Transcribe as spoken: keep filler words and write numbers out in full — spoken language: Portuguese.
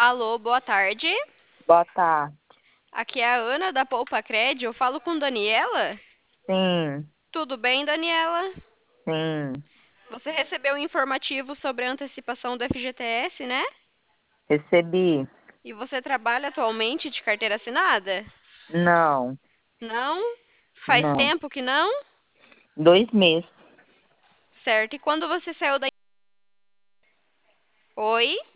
Alô, boa tarde. Boa tarde. Aqui é a Ana da Poupa Cred. Eu falo com Daniela? Sim, Tudo bem, Daniela? sim. Você recebeu um informativo sobre a antecipação do F G T S, né? Recebi. E você trabalha atualmente de carteira assinada? Não, Não? Faz não. tempo que não? Dois meses. Certo. E quando você saiu da. Oi?